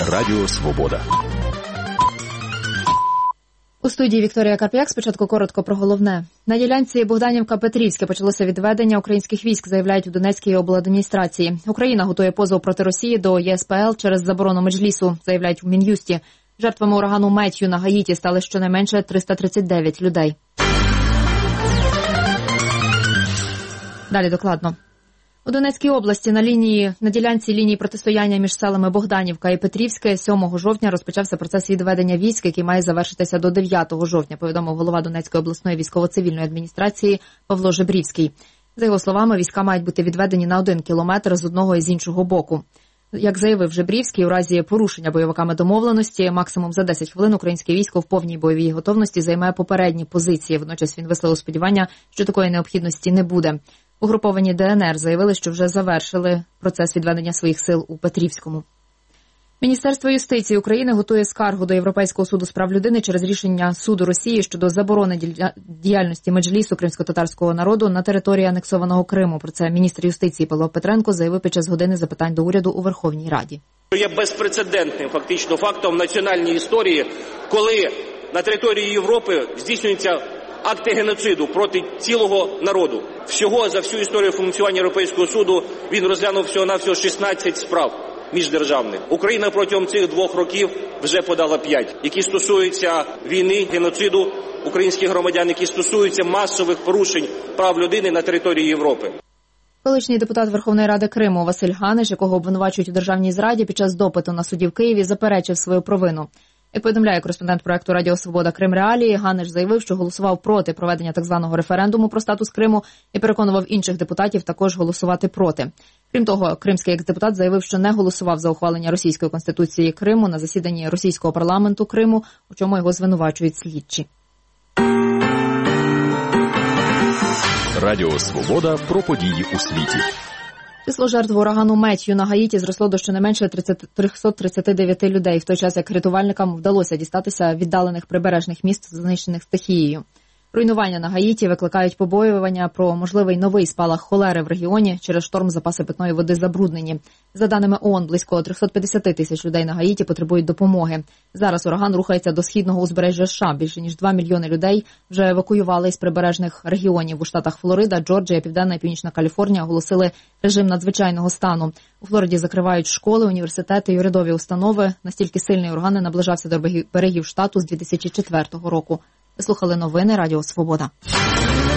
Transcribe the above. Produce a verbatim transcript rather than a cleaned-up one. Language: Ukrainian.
Радіо Свобода. У студії Вікторія Карп'як. Спочатку коротко про головне. На ділянці Богданівка-Петрівське почалося відведення українських військ, заявляють у Донецькій обладміністрації. Україна готує позов проти Росії до Є С П Л через заборону Меджлісу, заявляють у Мін'юсті. Жертвами урагану Меттью на Гаїті стали щонайменше триста тридцять дев'ять людей. Далі докладно. У Донецькій області на лінії на ділянці лінії протистояння між селами Богданівка і Петрівське сьомого жовтня розпочався процес відведення військ, який має завершитися до дев'ятого жовтня, повідомив голова Донецької обласної військово-цивільної адміністрації Павло Жебрівський. За його словами, війська мають бути відведені на один кілометр з одного і з іншого боку. Як заявив Жебрівський, у разі порушення бойовиками домовленості, максимум за десять хвилин українське військо в повній бойовій готовності займає попередні позиції. Водночас він висловив сподівання, що такої необхідності не буде. Угруповані Де Ен Ер заявили, що вже завершили процес відведення своїх сил у Петрівському. Міністерство юстиції України готує скаргу до Європейського суду з прав людини через рішення суду Росії щодо заборони діяльності Меджлісу кримськотатарського народу на території анексованого Криму. Про це міністр юстиції Павло Петренко заявив під час години запитань до уряду у Верховній Раді. Є безпрецедентним фактично фактом в національній історії, коли на території Європи здійснюється акти геноциду проти цілого народу. Всього за всю історію функціонування Європейського суду він розглянув всього-навсього шістнадцять справ міждержавних. Україна протягом цих двох років вже подала п'ять, які стосуються війни, геноциду українських громадян, які стосуються масових порушень прав людини на території Європи. Колишній депутат Верховної Ради Криму Василь Ганиш, якого обвинувачують у державній зраді, під час допиту на суді в Києві заперечив свою провину. Як повідомляє кореспондент проекту Радіо Свобода Крим Реалії, Ганиш заявив, що голосував проти проведення так званого референдуму про статус Криму і переконував інших депутатів також голосувати проти. Крім того, кримський екс-депутат заявив, що не голосував за ухвалення російської конституції Криму на засіданні російського парламенту Криму, у чому його звинувачують слідчі. Радіо Свобода про події у світі. Число жертв урагану Меттью на Гаїті зросло до щонайменше триста тридцять дев'ять людей, в той час як рятувальникам вдалося дістатися віддалених прибережних міст, знищених стихією. Руйнування на Гаїті викликають побоювання про можливий новий спалах холери в регіоні. Через шторм запаси питної води забруднені. За даними О О Н, близько триста п'ятдесят тисяч людей на Гаїті потребують допомоги. Зараз ураган рухається до східного узбережжя США. Більше ніж два мільйони людей вже евакуювали із прибережних регіонів. У штатах Флорида, Джорджія, Південна і Північна Каліфорнія оголосили режим надзвичайного стану. У Флориді закривають школи, університети і урядові установи. Настільки сильний ураган не наближався до берегів штату з дві тисячі четвертого року. Ви слухали новини Радіо Свобода.